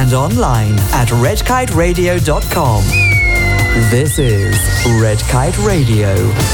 and online at redkiteradio.com. This is Red Kite Radio.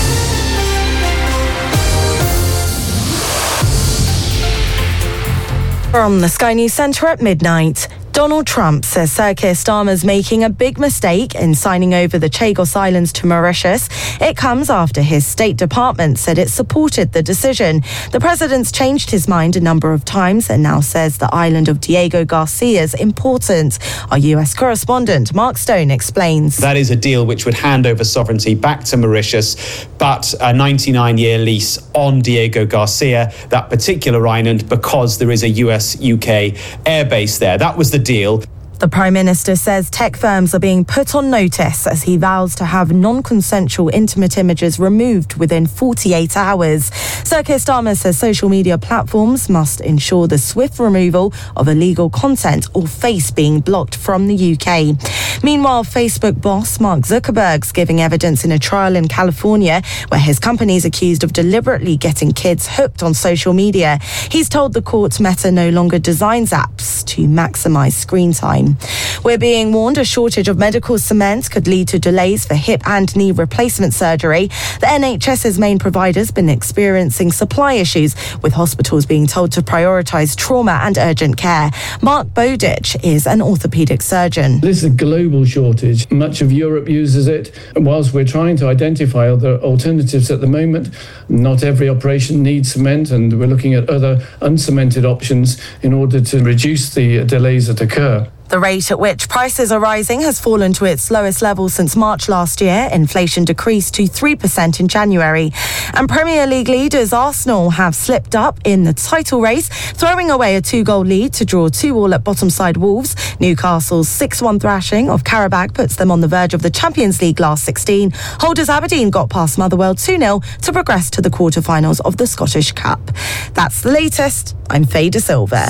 From the Sky News Centre at midnight. Donald Trump says Sir Keir Starmer's making a big mistake in signing over the Chagos Islands to Mauritius. It comes after his State Department said it supported the decision. The president's changed his mind a number of times and now says the island of Diego Garcia is important. Our US correspondent Mark Stone explains. That is a deal which would hand over sovereignty back to Mauritius, but a 99-year lease on Diego Garcia, that particular island, because there is a US-UK airbase there. That was the deal. The Prime Minister says tech firms are being put on notice as he vows to have non-consensual intimate images removed within 48 hours. Sir Keir Starmer says social media platforms must ensure the swift removal of illegal content or face being blocked from the UK. Meanwhile, Facebook boss Mark Zuckerberg's giving evidence in a trial in California where his company is accused of deliberately getting kids hooked on social media. He's told the court Meta no longer designs apps to maximise screen time. We're being warned a shortage of medical cement could lead to delays for hip and knee replacement surgery. The NHS's main provider's been experiencing supply issues, with hospitals being told to prioritise trauma and urgent care. Mark Bowditch is an orthopaedic surgeon. This is a global shortage. Much of Europe uses it. And whilst we're trying to identify other alternatives at the moment, not every operation needs cement, and we're looking at other uncemented options in order to reduce the delays that occur. The rate at which prices are rising has fallen to its lowest level since March last year. Inflation decreased to 3% in January. And Premier League leaders Arsenal have slipped up in the title race, throwing away a 2-goal lead to draw 2-2 at bottom side Wolves. Newcastle's 6-1 thrashing of Qarabağ puts them on the verge of the Champions League last 16. Holders Aberdeen got past Motherwell 2-0 to progress to the quarter-finals of the Scottish Cup. That's the latest. I'm Faye De Silva.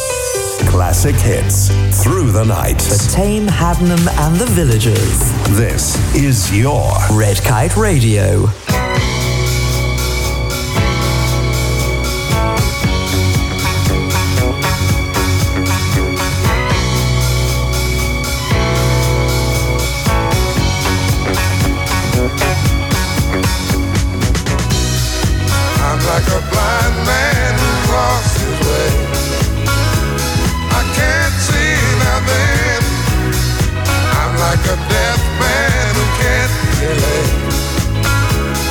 Classic hits through the night. The Tame, Hadnam and the Villagers. This is your Red Kite Radio. I'm like a blind man who lost his way. Can't see nothing. I'm like a deaf man who can't relate.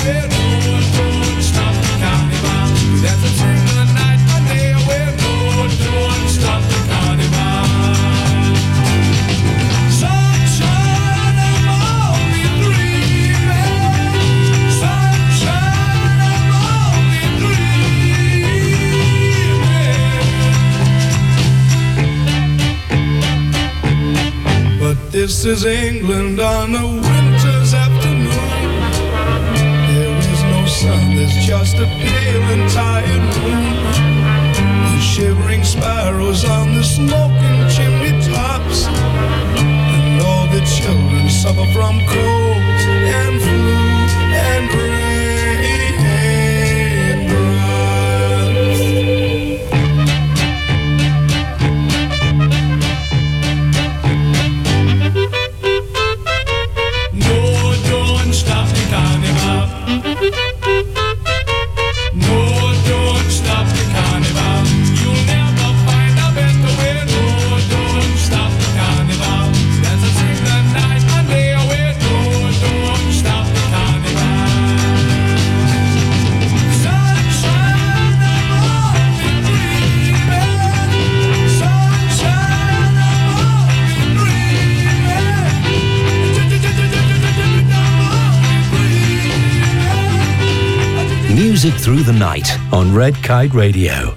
where no one don't stop the carnival. There's a single night Monday where no one don't stop the carnival. Sunshine, I'm only dreaming. Sunshine, I'm only dreaming. But this is England on a winter's afternoon. There is no sun, there's just a pale and tired moon. The shivering sparrows on the smoking chimney tops, and all the children suffer from colds and flu and brain rot. No, don't stop the carnival. No, don't stop the carnival. You'll never find a better way. No, don't stop the carnival. There's a single night Monday away. No, don't stop the carnival. Sunshine, I'm only dreaming. Sunshine, I'm only dreaming. Music through the night on Red Kite Radio.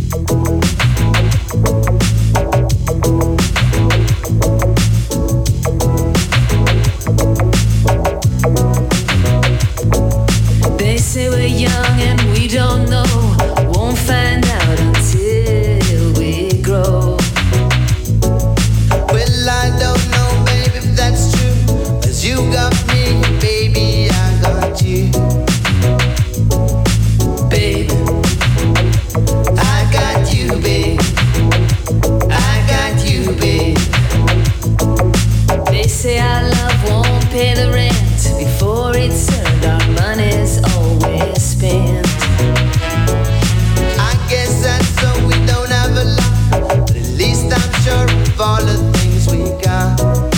They say we're young and we don't know. Won't find out until we grow. Well, I don't know, baby, if that's true. 'Cause you got me, baby, I got you. Babe, I got you, babe. I got you, babe. they say our love won't pay the rent before it's earned. Our money's always spent. I guess that's so we don't have a lot. But at least I'm sure of all the things we got.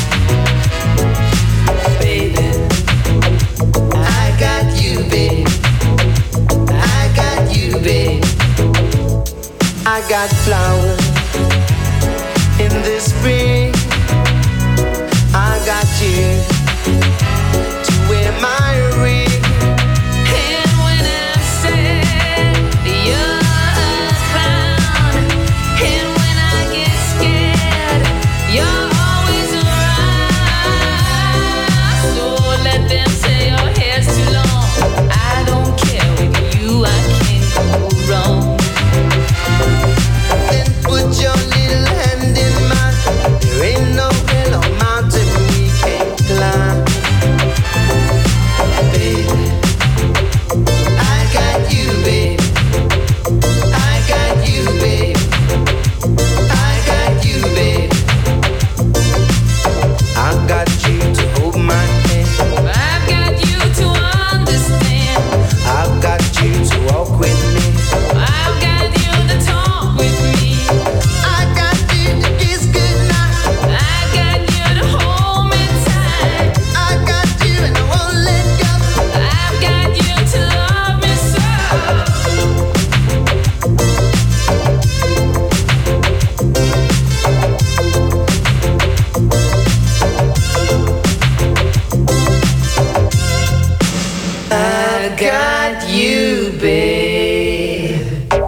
Baby, I got you, babe. I got you, babe. I got flowers in the spring. I got you to wear my ring. and when I said you're a clown, and when I get scared, you're always around. So let them say your hair's too long. I don't care, with you I can't go wrong. Then put your little hand in mine. There ain't no hill or mountain we can't climb. Baby, I got you, babe. I got you, babe. I got you, babe. I got you to hold my hand. I've got you to understand. I've got you to walk with me. I've got you to talk with me. I got you to kiss goodnight. I've got you to hold me tight. I got you and I won't let go. I've got you to love me so. I got you, babe.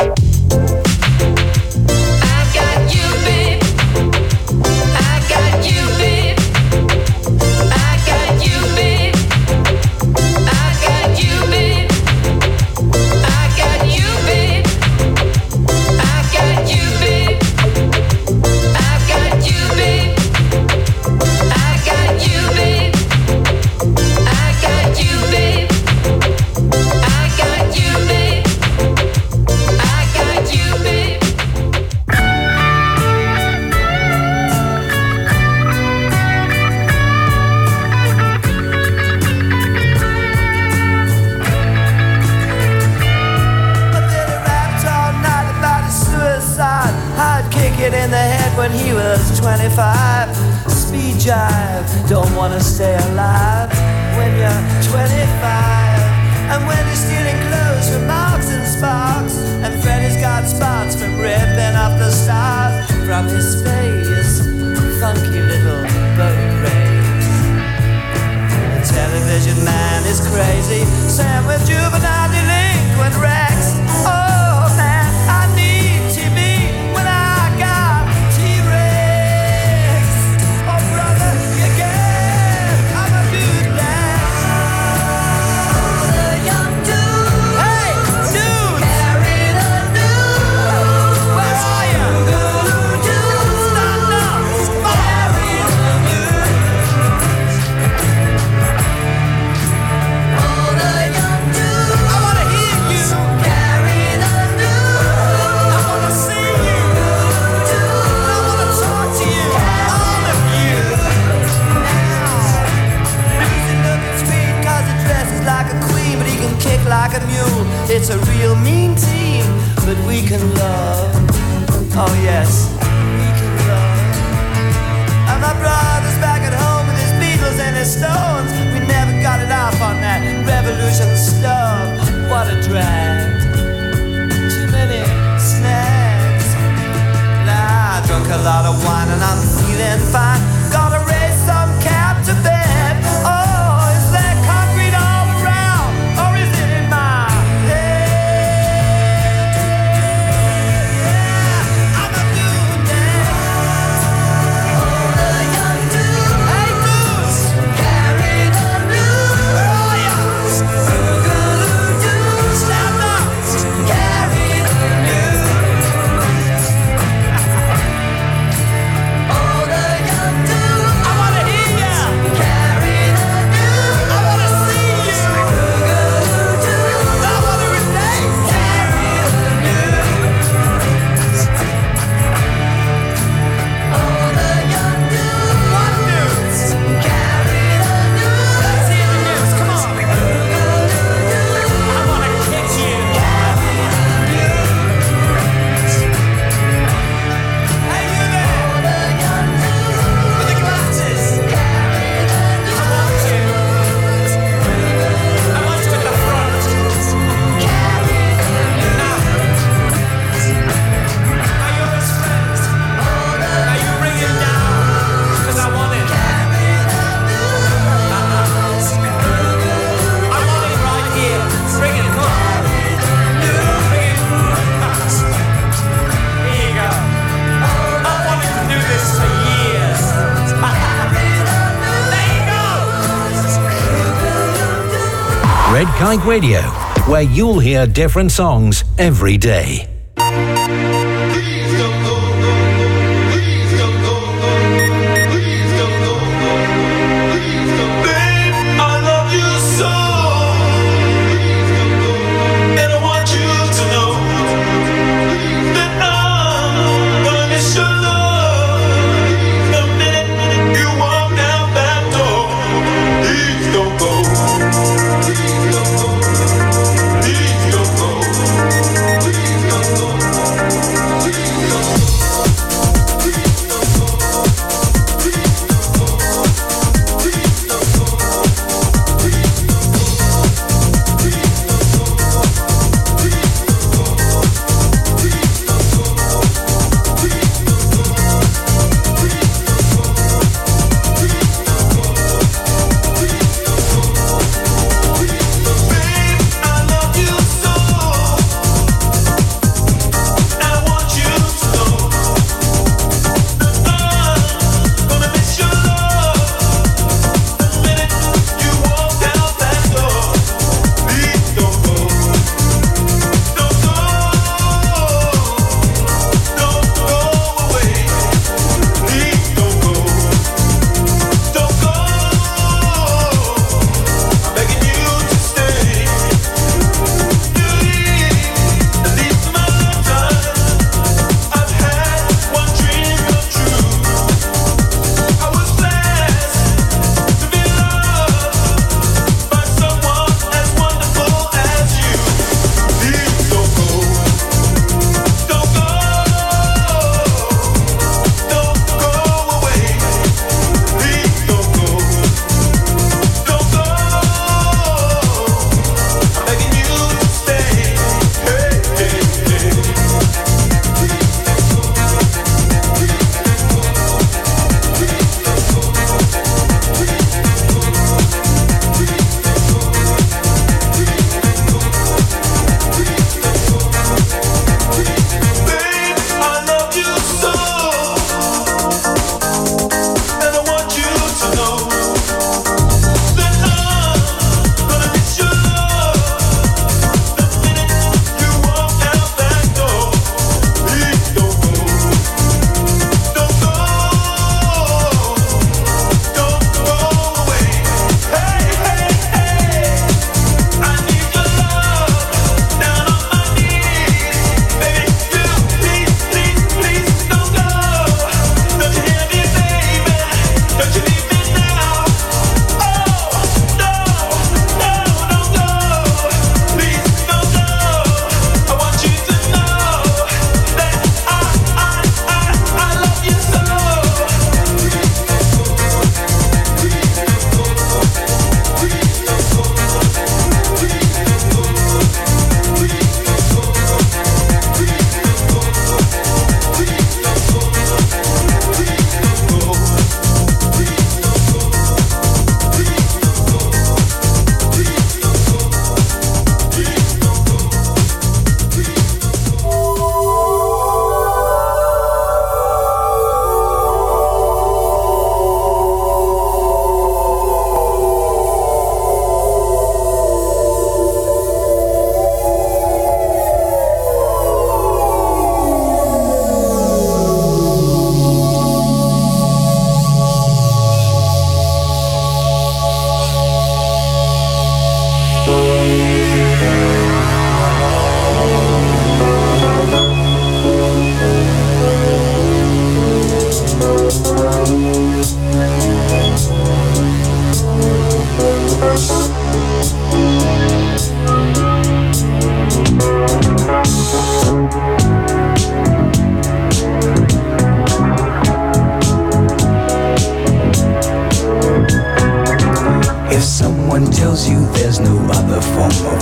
I got you, babe. I got you, babe. I got you, babe. I got you, babe. I got you, babe. I got you, babe. I got you, babe. I got you, babe. I got you, babe. I got you, babe. I got you, babe. But then he rapped all night about his suicide. I'd kick it in the head when he was 25. Speed jive, don't wanna stay alive when you're 25. And Sam with juvenile delinquent Rex. Oh man, I need TV when I got T-Rex. Oh brother, you get, I'm a good lad. The young dude, hey dude, carry the news. Where are you? Stand up, carry the news. Oh the young dude, I wanna hear you carry the news. I wanna see you, I wanna talk to you, all of you. He's looking sweet 'cause he dresses like a queen, but he can kick like a mule. It's a real mean team, but we can love. Oh yes, we can love. And my brother's back at home with his Beatles and his Stones. We never got it off on that revolution stuff. What a drag. Too many snacks. Nah, I drunk a lot of wine and I'm feeling fine. Gotta raise some cap to bed. Oh, is there concrete all around? Or is it in my head? Yeah, I'm a dude now. Oh, the young dude. Hey, dudes. Carry the news. Oh, yeah. Boogaloo-doo. Stand up. Carry the news. Oh, the young dude. I wanna hear ya. Carry the news. I wanna see you. Boogaloo-doo. I wanna relate. Carry the news. Oh, the young dude. What news? Carry the news. Let's hear the news. Come on. Boogaloo-doo. I wanna kick you. Carry the news. Hey, you there. Oh, the young dude. With the glasses. Carry the news. I want you. I want you at the front. Carry the news. Are you his friends? Are you bringing down? 'Cause I want it. Carry the news. I want it right here. Bring it, come on. Bring it. Here you go. I wanted to do this for years. There you go. Red Kite Radio, where you'll hear different songs every day. Please don't go. Please don't go. Please don't go. Please don't go. Babe, I love you so. Please don't go. And I want you to know that I'm gonna miss your love the minute you walk out that door. Please don't go. Please don't go. Please don't go. Please don't go.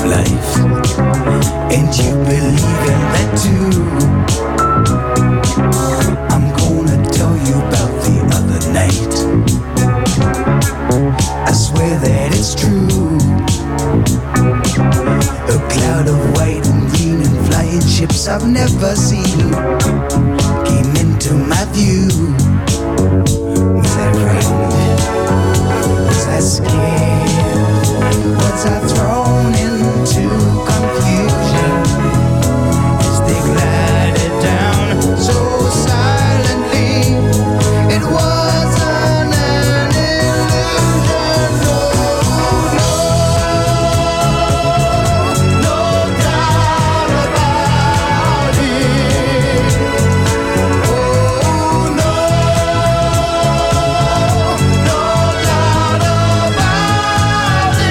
life, and you believe in that too. I'm gonna tell you about the other night. I swear that it's true. A cloud of white and green and flying ships I've never seen came into my view. Was I frightened? Was I scared? Was I thrown into confusion as they glided down so silently? It wasn't an illusion, no doubt about it. Oh no, doubt about it.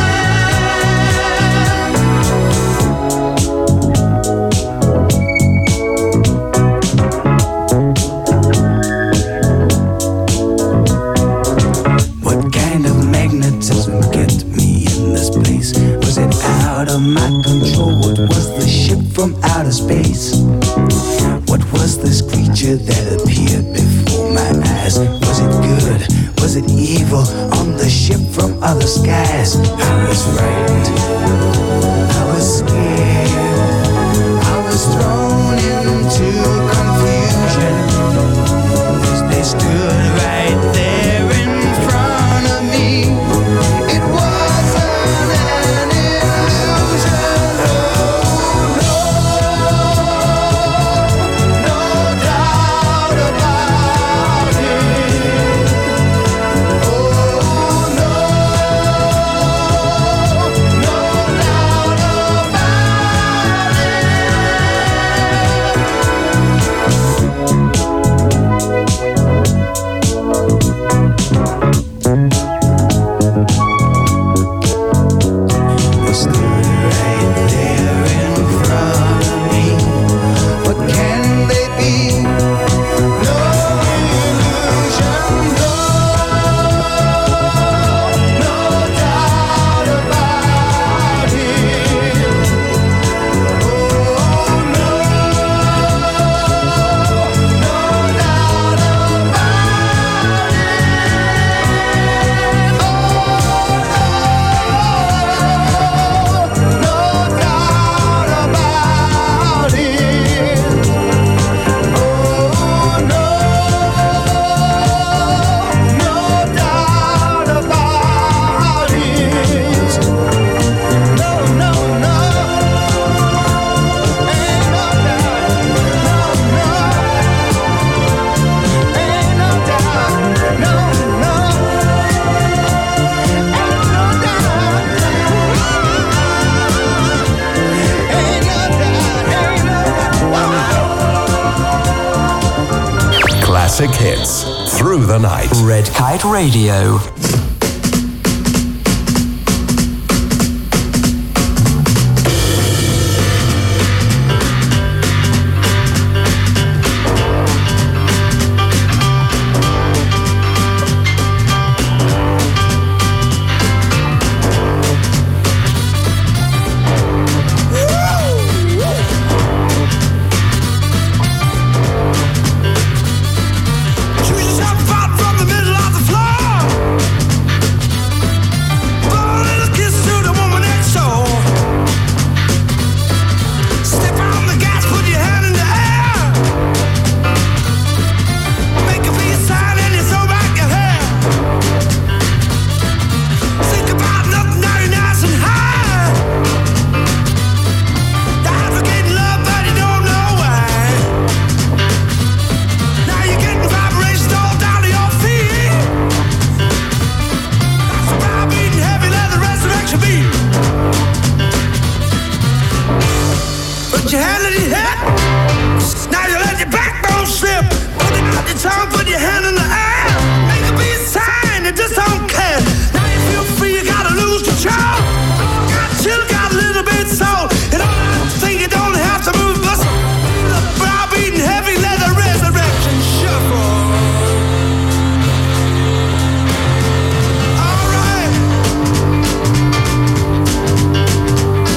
What kind of magnetism kept me in this place? Was it out of my control? What was the ship from outer space? What was this creature that appeared before my eyes? Was it good? Was it evil? On the ship from other skies, I was frightened, I was scared, I was thrown into confusion as they stood right there in front of me. It wasn't an illusion, no doubt about it. Oh no, doubt They stood right there in front of me. What can they be? No illusion, no doubt about it. Oh no doubt about it. Oh no doubt about it. Oh no doubt about it. No, no, no. Ain't no doubt. No, no. Ain't no doubt. No, no. Ain't no doubt. Ain't no doubt. Ain't no doubt. Classic hits through the night. Red Kite Radio. Choose yourself out from the middle of the floor. Blow a little kiss to the woman next door. Step on the gas, put your hand in the air. Make a peace sign and you throw back your hair. Think about nothing, now you're nice and high. Advocating love, but you don't know why. Now you're getting vibrations all down to your feet. That's the power beating heavy, let the resurrection beat. Put your hand in your head. Now you let your backbone slip. Put it out your tongue, put your hand in the air. Make a peace sign, you just don't care. Now you feel free, you gotta lose control. Still got a little bit soul. You don't have to think, you don't have to move muscle. The brow beating heavy, let the resurrection shuffle. All right.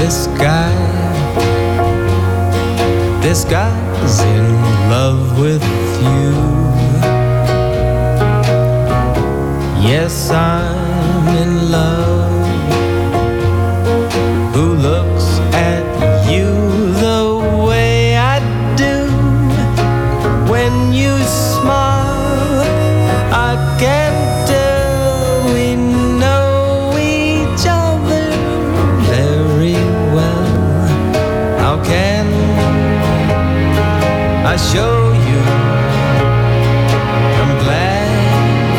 This guy's in love with you. Yes, I'm in love. Who looks at you the way I do? When you smile, I can tell we know each other very well. How can I show you? I'm glad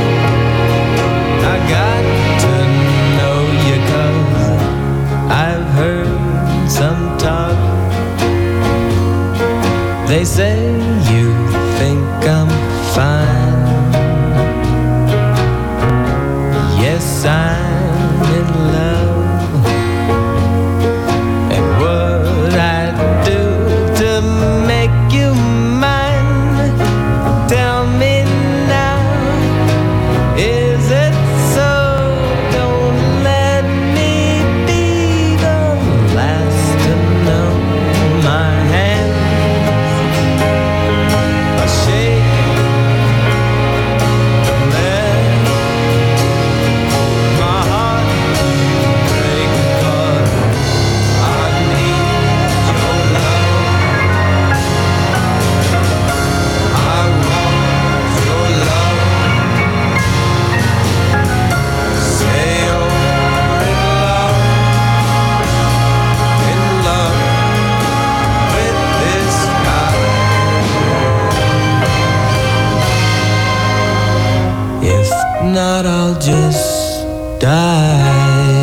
I got to know you, 'cause I've heard some talk. They say you think I'm fine. Yes, I'm in love. And what I do to make you mine, tell me now, is it so? Don't let me be the last to know. My hands are shaking, let my heart break, but I need your love. I want your love. Say you're in love with this guy. If not, I'll just die.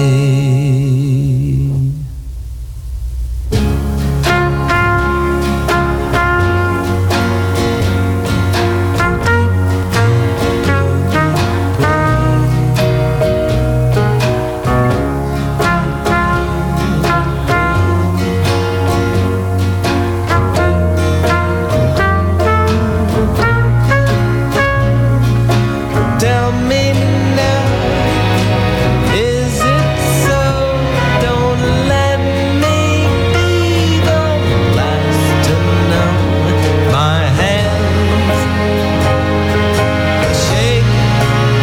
Tell me now, is it so? Don't let me be the last to know. My hands are shaking,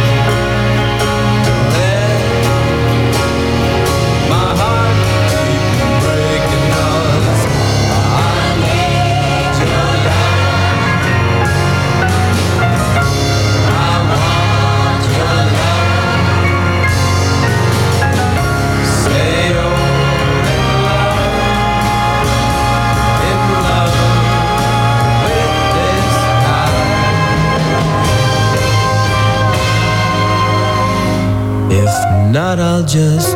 let my heart keep breaking, 'cause I need your love. I want your love. Say you're in love with this guy. If not, I'll just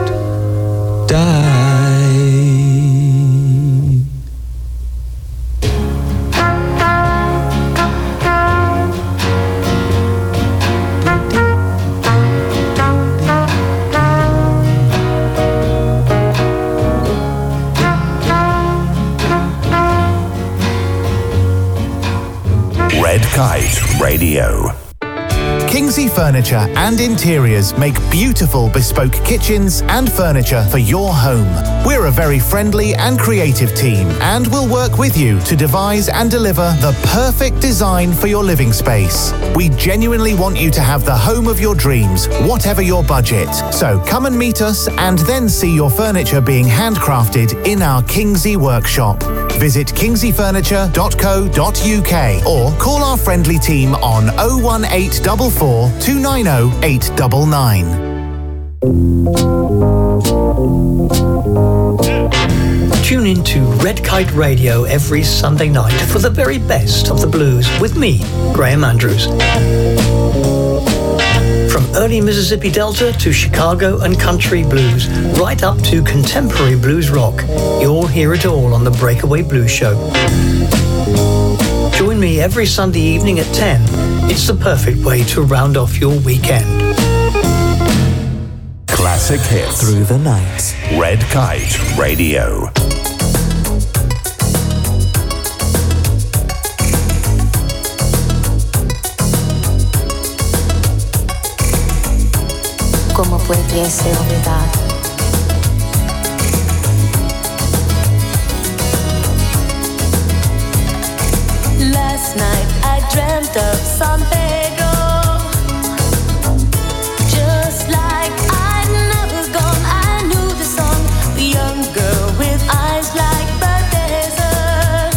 die. Red Kite Radio. Kingsley Furniture and Interiors make beautiful bespoke kitchens and furniture for your home. We're a very friendly and creative team and will work with you to devise and deliver the perfect design for your living space. We genuinely want you to have the home of your dreams, whatever your budget. So come and meet us and then see your furniture being handcrafted in our Kingsley workshop. Visit kingsleyfurniture.co.uk or call our friendly team on 01844 290 899. Tune in to Red Kite Radio every Sunday night for the very best of the blues with me, Graham Andrews. From early Mississippi Delta to Chicago and country blues, right up to contemporary blues rock, you'll hear it all on the Breakaway Blues Show. Join me every Sunday evening at 10. It's the perfect way to round off your weekend. Classic hits Through the night. Red Kite Radio. ¿Cómo pudiese olvidar dreamt of San Pedro. Just like I'd never gone, I knew the song. A young girl with eyes like the desert.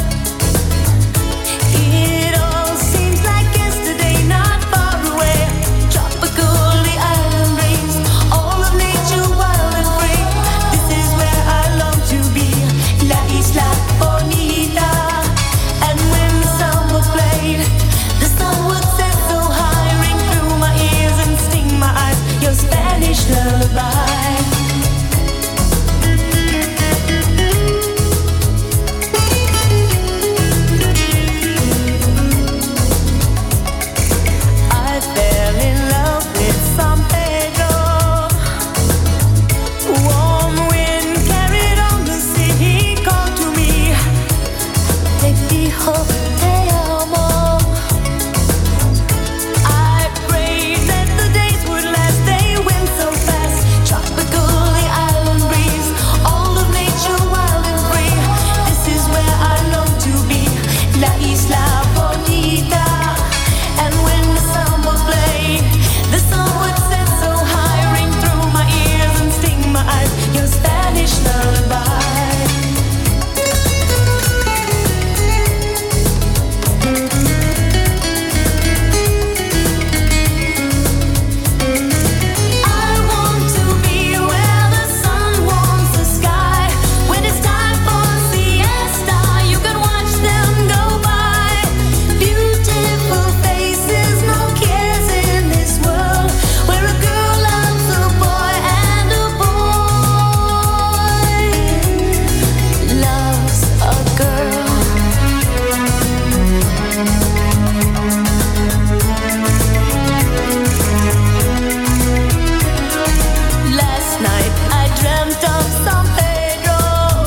It all seems like yesterday, not far away. Tropical, the island breeze, all of nature wild and free. This is where I long to be, La Isla Bonita. And when the sun was played, the sun would set so high, ring through my ears and sting my eyes. Your Spanish lullaby. I fell in love with San Pedro. Warm wind carried on the sea. He called to me, te dijo te amo. I prayed that the days would last. They went so fast. Tropical, the island breeze, all of nature wild and free. This is where I long to be, La Isla Bonita. And when the sun was played, the sun would set so high, ring through my ears and sting my eyes. Your Spanish lullaby. I want to be where the sun warms the sky. When it's time for siesta, you can watch them go by. Beautiful faces, no cares in this world, where a girl loves a boy and a boy loves a girl. Last night I dreamt of San Pedro.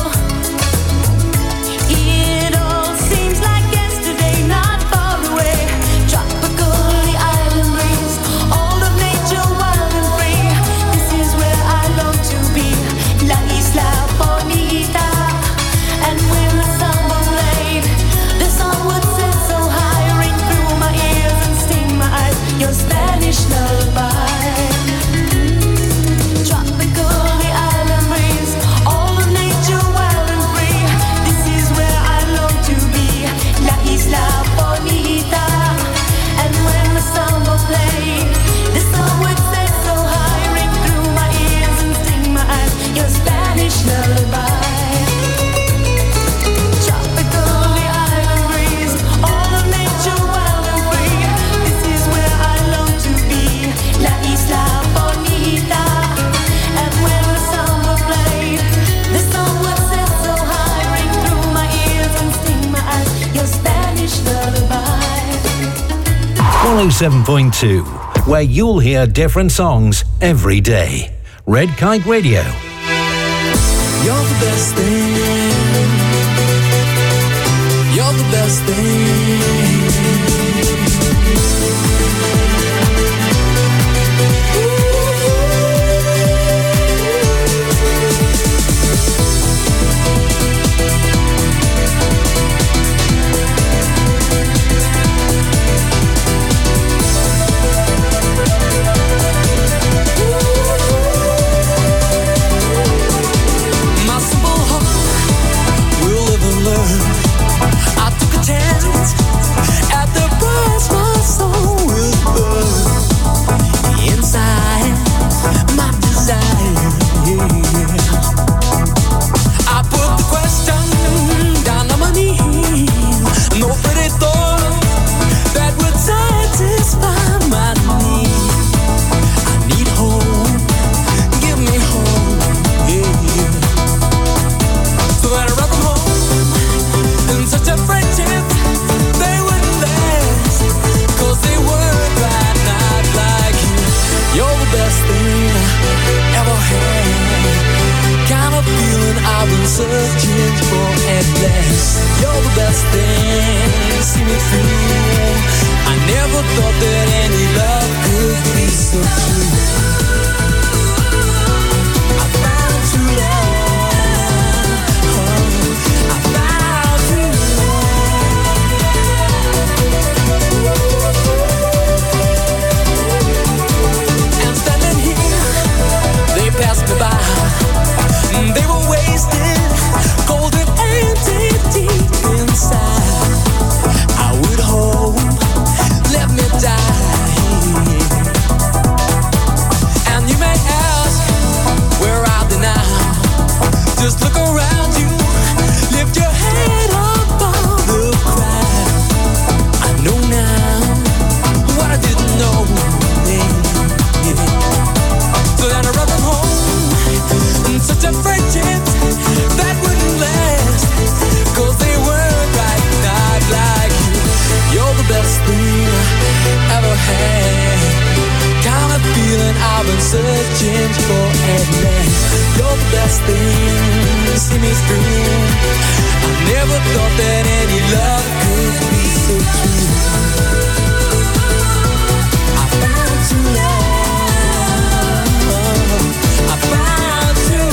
It all seems like yesterday, not far away. Tropical, the island breeze, all of nature wild and free. This is where I long to be, La Isla Bonita. And when the sun was laid, the sun would set so high, ring through my ears and sting my eyes. Your Spanish lullaby. Tropical, the island breeze, all of nature wild and free. This is where I long to be, La Isla Bonita. And when the sun was played, the sun would set so high, ring through my ears and sting my eyes. Your Spanish lullaby. Tropical, the island breeze, all of nature wild and free. This is where I long to be, La Isla Bonita. And when the sun was played, the sun would set so high, ring through my ears and sting my eyes. Your Spanish lullaby. 107.2, where you'll hear different songs every day. Red Kite Radio. You're the best thing. You're the best thing. My simple heart will live and learn. I took a chance at the price my soul will burn. Inside my desire, yeah. I put the question down on my knees. No pretty thought that would satisfy my need. I need home, give me home, yeah. So that I brought them home in such a friendship they wouldn't last, 'cause they weren't right, not like you. You're the best thing I ever had. Kind of feeling I've been searching for at last. You're the best thing, see me through. I never thought that any love could be so true. I found true love. I found true love. Look around you, lift your head above the crowd. I know now what I didn't know then. So then I brought them home, such a friendship that wouldn't last, 'cause they were right, not like you. You're the best thing I ever had, kind of feeling I've been searching for at last. You're the best thing, see me through. I never thought that any love could be so true. I found true love, I found true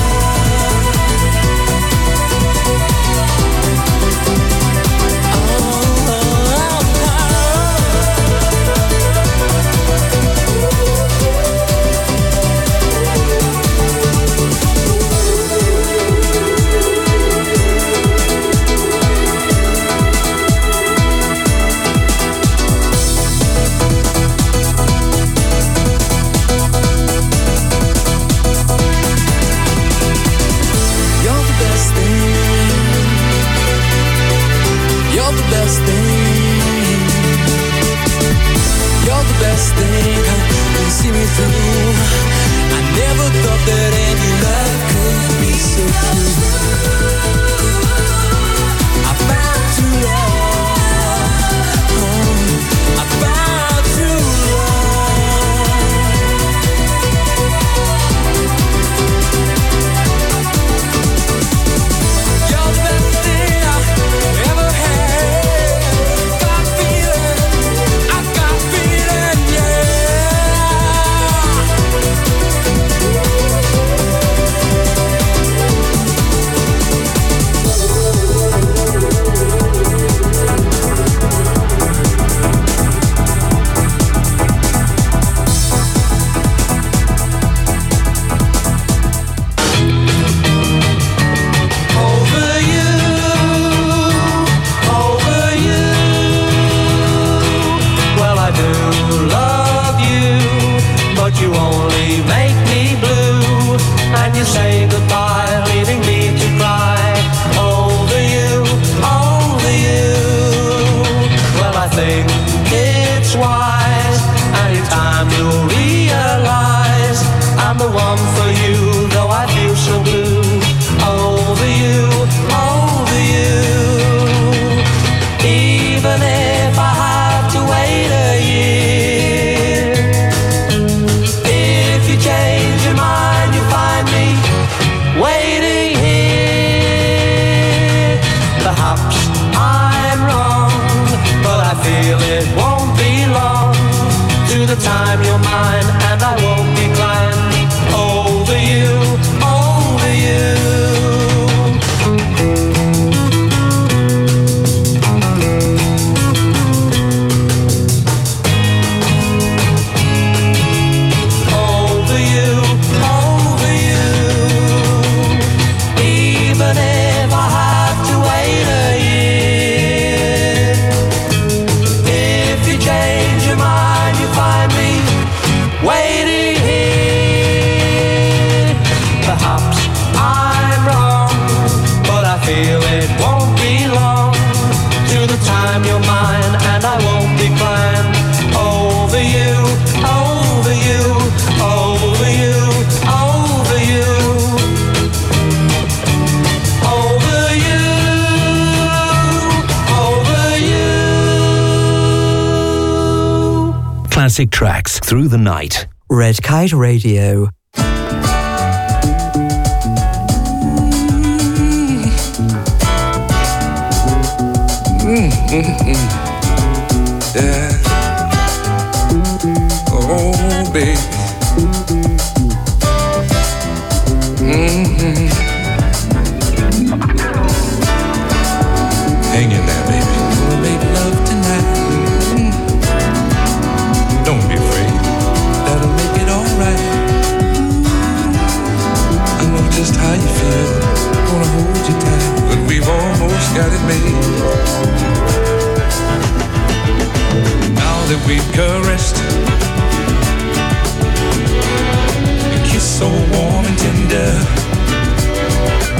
best thing, you see me through. I never thought that any love could be so true. I found true love, I found true love. You're the best thing I ever had. Got feeling, I got feeling, yeah. You only make me blue, and you say goodbye, leaving me to cry. Over you, over you. Well, I think it's wise, and in time you'll realize I'm the one for you, though I feel so blue. Over you, over you. Even if I have to wait a year, change your mind, you find me waiting here. Perhaps I'm wrong, but I feel it won't be long to the time you're mine, and I won't decline. Over you, over you. Feel it won't be long to the time you're mine, and I won't decline. Over you, over you, over you, over you, over you, over you. Classic tracks through the night. Red Kite Radio. Yeah. Oh, baby. Hang in there, baby. We'll make love tonight. Don't be afraid. That'll make it all right. I know just how you feel. Gonna hold you tight, but we've almost got it made. Now that we've caressed, a kiss so warm and tender,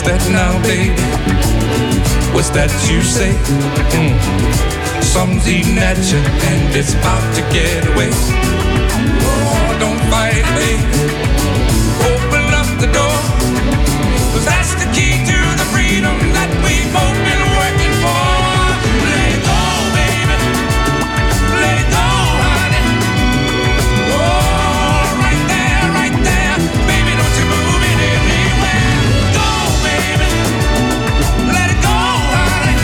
that now, baby? What's that you say? Something's eating at you and it's about to get away. Oh, don't fight it, baby. Open up the door, 'cause that's the key to the freedom that we've both been working for. Let it go, baby. Let it go, honey. Oh, right there. Baby, don't you move it anywhere. Go, baby. Let it go, honey.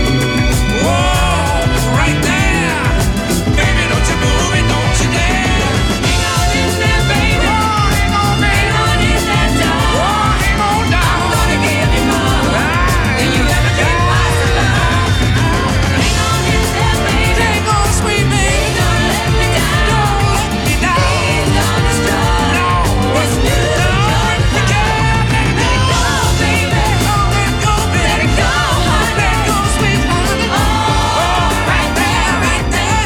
Oh, right there. Baby, don't you move it, don't you dare. Hang on in there, baby. Oh, hang on, baby. Hang on in there, darling. Oh, hang on down. I'm gonna give you more than you ever did possible. Hang on in there, baby. Hang on, sweet baby. Don't let me down. Don't let me down. Please don't destroy this new joy. Let it go, baby. Let it go, baby. Let it go, honey. Let it go, sweet honey. Oh, right there, right there.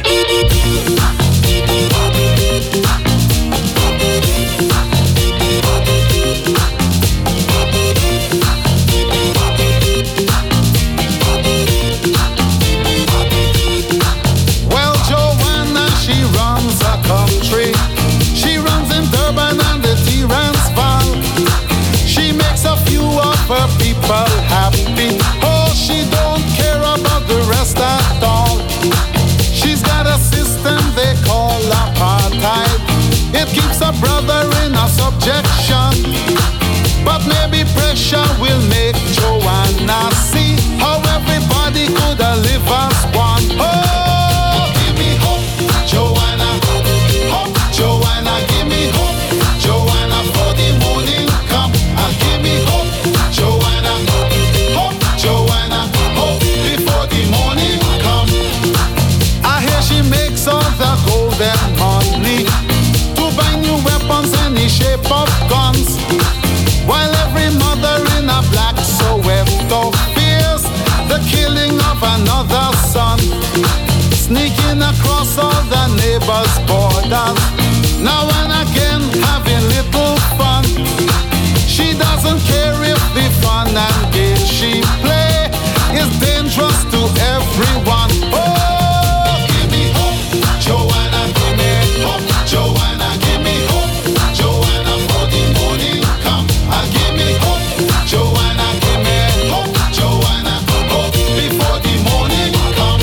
Well, Joanna, she runs a country. She runs in Durban and the Transvaal. She makes a few of her people happy. Oh, she don't care about the rest at all. She's got a system they call apartheid. It keeps a brother in a subjection. But maybe pressure will make Joanna see how everybody could live as one. Oh, give me hope, Joanna. Hope, Joanna, give me hope. Joanna, for the morning come. Give me hope, Joanna. Hope, Joanna. Hope before the morning come. I hear she makes all the golden money to buy new weapons, any shape of guns. While every mother in a black Soweto fears the killing of another son, sneaking across all the neighbors' borders, now and again having little fun. She doesn't care if the fun and game she play is dangerous to everyone. Oh, give me hope, Joanna, give me hope, Joanna, give me hope, Joanna, for the morning come. Give me hope, Joanna, give me hope, Joanna, hope before the morning come.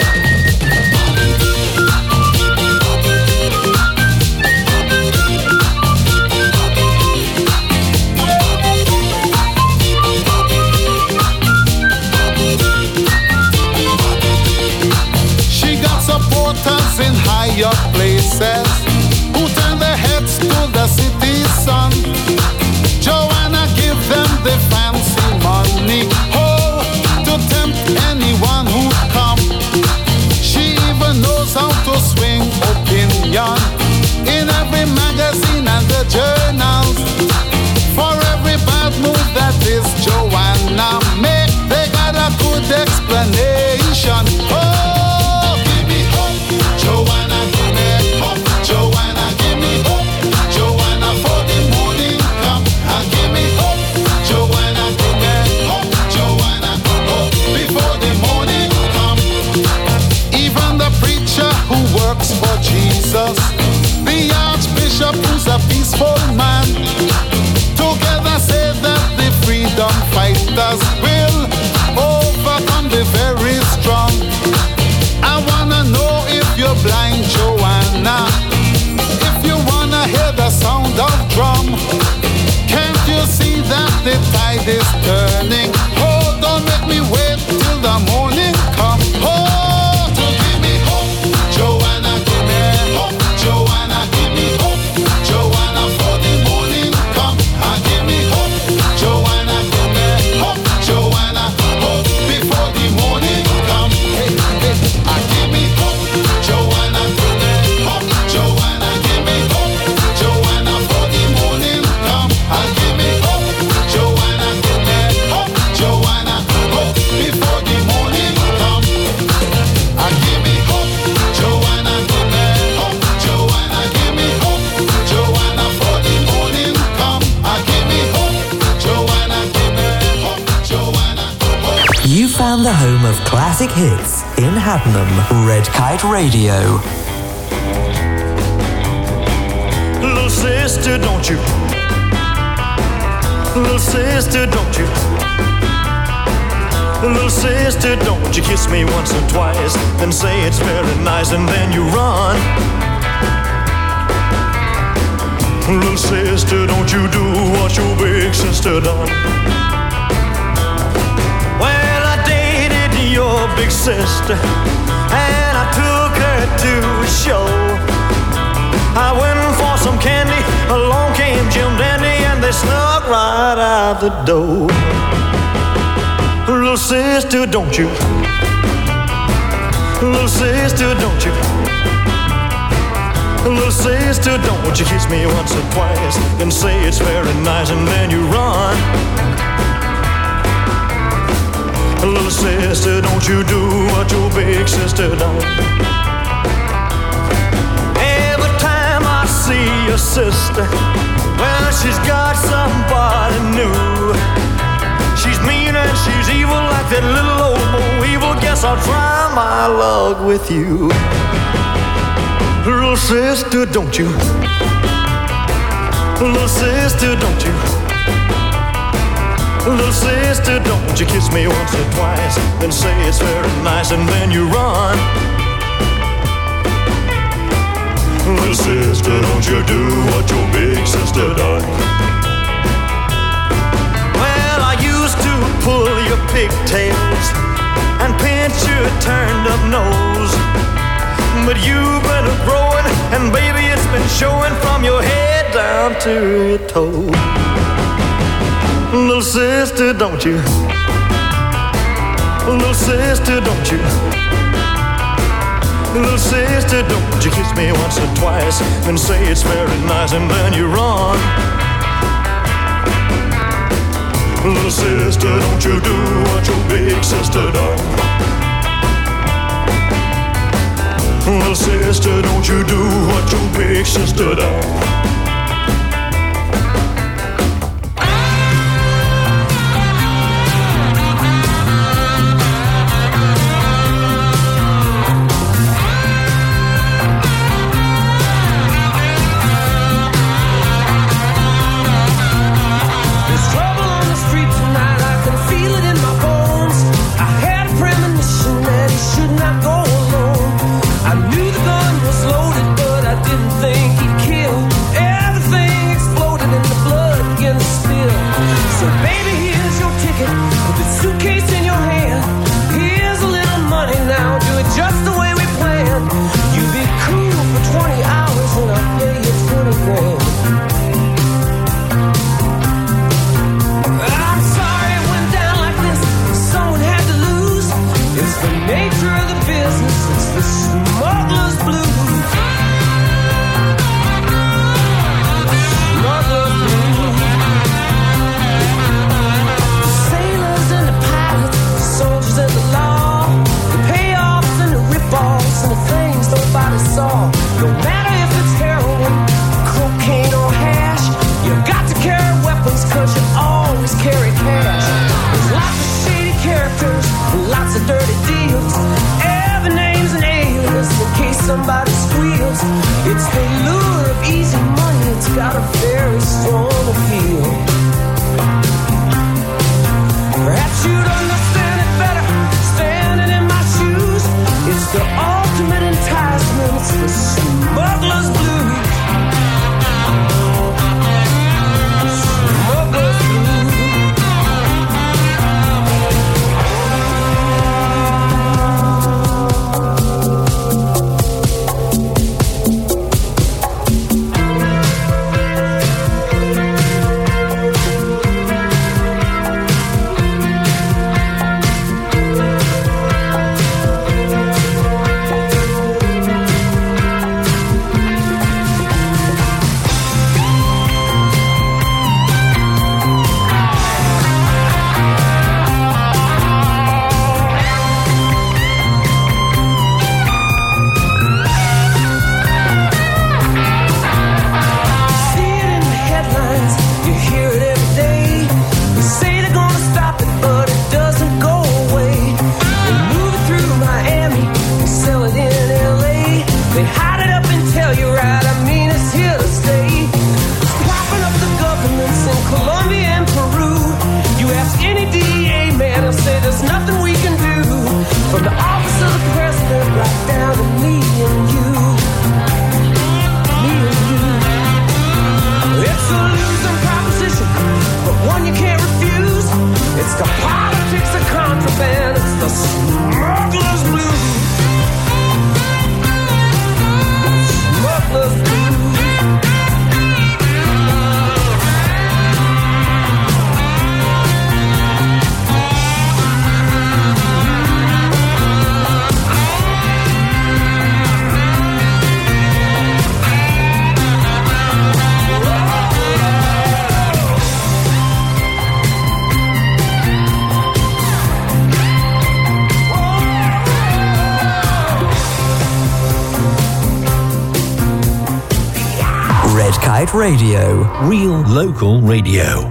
She got supporters in higher places who turn their heads to the city's sun. Joanna give them the fancy money, oh, to tempt anyone who come. She even knows how to swing opinion in every magazine and the journals. For every bad move that is Joanna make, they got a good explanation. Oh, give me hope, Joanna, give me hope, Joanna, give me hope, Joanna, for the morning come. Give me hope, Joanna, give me hope, Joanna, hope before the morning come. Even the preacher who works for Jesus, the archbishop who's a peaceful man, together say that the freedom fighters will overcome the very strong. I wanna know if you're blind, Joanna, if you wanna hear the sound of drum. Can't you see that the tide is turning? Oh, don't make me wait till the morning come. Oh, to give me hope, Joanna, give me hope, Joanna, give me hope, Joanna, for the morning come. Give me hope, Joanna, give me hope, Joanna, hope before the morning come. Hey, hey, give me hope, Joanna, give me hope, Joanna, give me hope, Joanna, for the morning come. Give me hope, Joanna, give me hope, the home of classic hits in Haddenham, Red Kite Radio. Little sister, don't you? Little sister, don't you? Little sister, don't you kiss me once or twice, then say it's very nice, and then you run. Little sister, don't you do what your big sister done. Well, I dated your big sister, and I took her to a show. I went for some candy, along came Jim Dandy, and they snuck right out the door. Little sister, don't you? Little sister, don't you? Little sister, don't you kiss me once or twice, then say it's very nice, and then you run. Little sister, don't you do what your big sister done. Every time I see your sister, well, she's got somebody new. She's mean and she's evil like that little old Bo Evil. Guess I'll try my luck with you. Little sister, don't you? Little sister, don't you? Little sister, don't you kiss me once or twice, then say it's very nice, and then you run. Little sister, don't you do what your big sister done. Well, I used to pull your pigtails and pinch your turned up nose, but you've been growing, and baby, it's been showing from your head down to your toe. Little sister, don't you? Little sister, don't you? Little sister, don't you kiss me once or twice, then say it's very nice, and then you run. Little sister, don't you do what your big sister done. Little sister, don't you do what your big sister done. Somebody squeals. It's the lure of easy money. It's got a very strong appeal. Perhaps you'd understand it better standing in my shoes. It's the ultimate enticement. It's the smuggler's blues. Smuggler's blues. Red Kite Radio. Real local radio.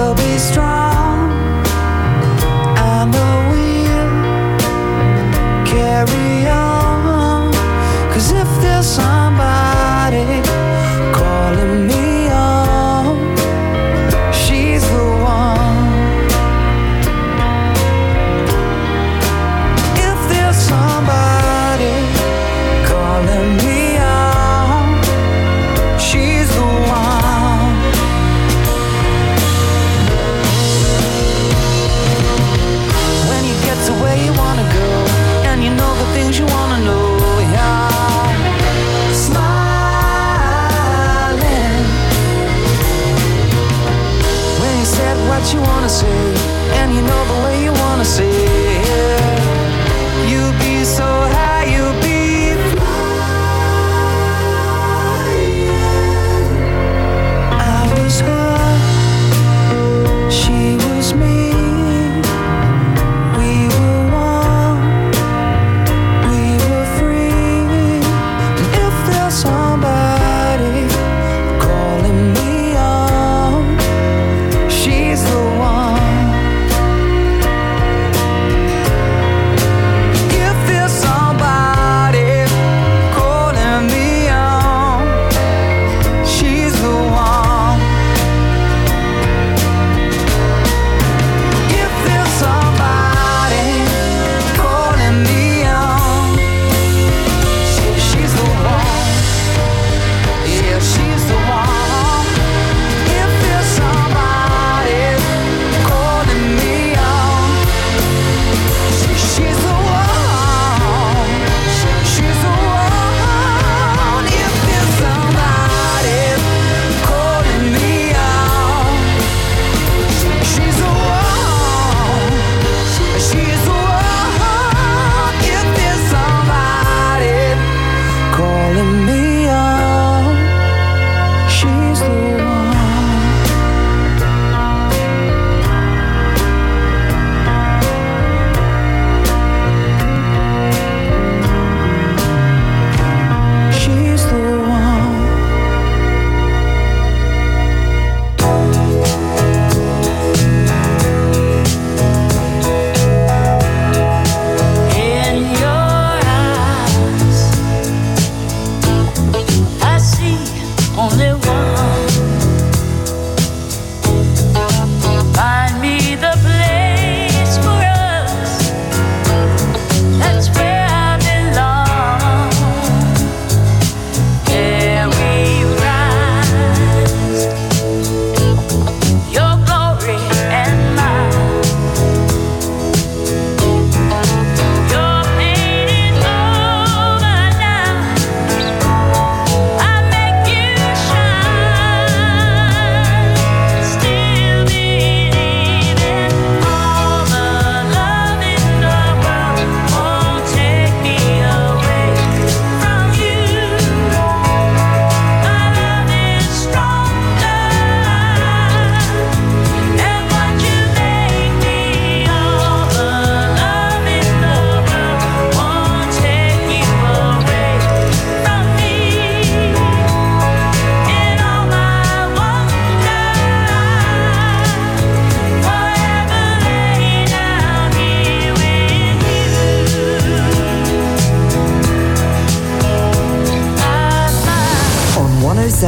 Strong, I know we'll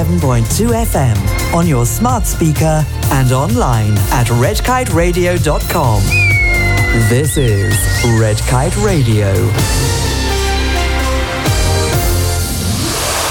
107.2 FM on your smart speaker and online at redkiteradio.com. This is Red Kite Radio.